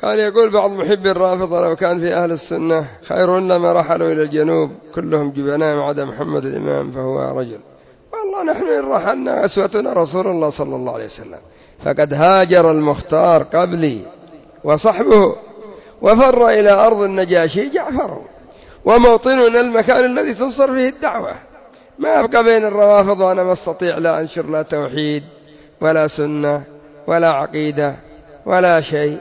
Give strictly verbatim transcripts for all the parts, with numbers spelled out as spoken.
كان يقول بعض محبي الرافضة لو كان في أهل السنة خير لما رحلوا إلى الجنوب كلهم جبناء ما عدا محمد الإمام فهو رجل. والله نحن إن رحلنا أسوتنا رسول الله صلى الله عليه وسلم، فقد هاجر المختار قبلي وصحبه وفر إلى أرض النجاشي جعفر، وموطننا المكان الذي تنصر فيه الدعوة. ما أبقى بين الروافض وأنا ما استطيع لا أنشر لا توحيد ولا سنة ولا عقيدة ولا شيء.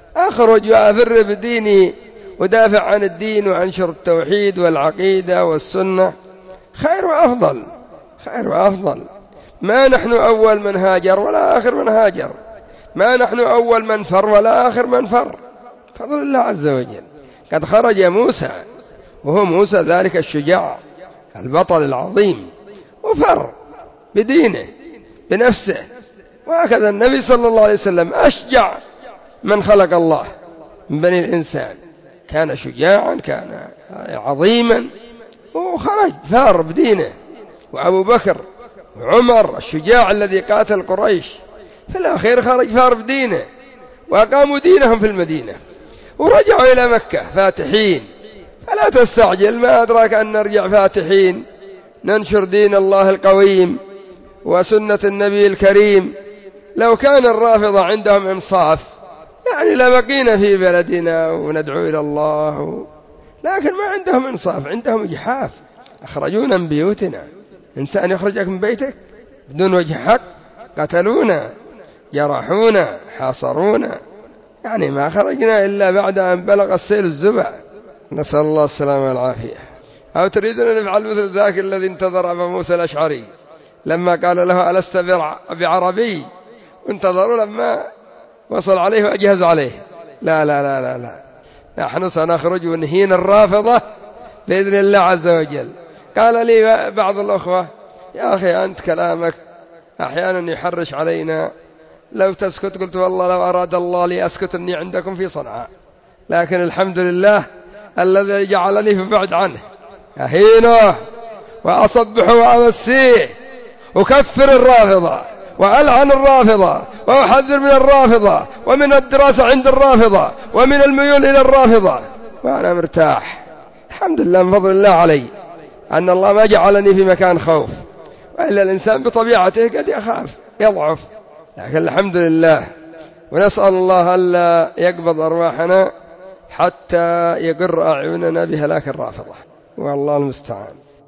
أخرج وأفر بديني ودافع عن الدين وأنشر التوحيد والعقيدة والسنة، خير وأفضل، خير وأفضل. ما نحن أول من هاجر ولا آخر من هاجر، ما نحن أول من فر ولا آخر من فر، فضل الله عز وجل. قد خرج موسى وهو موسى ذلك الشجاع البطل العظيم وفر بدينه بنفسه، وهكذا النبي صلى الله عليه وسلم أشجع من خلق الله من بني الإنسان، كان شجاعا كان عظيما وخرج فار بدينه. وأبو بكر وعمر الشجاع الذي قاتل قريش في الأخير خرج فار بدينه وأقاموا دينهم في المدينة ورجعوا إلى مكة فاتحين. فلا تستعجل، ما أدراك أن نرجع فاتحين ننشر دين الله القويم وسنة النبي الكريم. لو كان الرافضة عندهم إنصاف يعني لبقينا في بلدنا وندعو إلى الله، لكن ما عندهم إنصاف، عندهم إجحاف. أخرجونا من بيوتنا، إنسان يخرجك من بيتك بدون وجه حق، قتلونا جرحونا حاصرونا، يعني ما خرجنا إلا بعد أن بلغ السيل الزبع، نسأل الله السلامة والعافية. أو تريدون أن نفعل مثل ذاك الذي انتظر أبا موسى الأشعري لما قال له ألست بعربي، وانتظروا لما وصل عليه وأجهز عليه. لا لا لا لا لا، نحن سنخرج ونهين الرافضة بإذن الله عز وجل. قال لي بعض الأخوة يا أخي أنت كلامك أحيانا يحرش علينا، لو تسكت. قلت والله لو أراد الله لي أسكت أني عندكم في صنعاء، لكن الحمد لله الذي جعلني في بعد عنه أهينه وأصبح وأمسيه أكفر الرافضة وألعن الرافضة وأحذر من الرافضة ومن الدراسة عند الرافضة ومن الميول إلى الرافضة، وأنا مرتاح الحمد لله من فضل الله علي أن الله ما جعلني في مكان خوف، وإلا الإنسان بطبيعته قد يخاف يضعف، لكن الحمد لله. ونسأل الله ألا يقبض أرواحنا حتى يقر أعيننا بهلاك الرافضة، والله المستعان.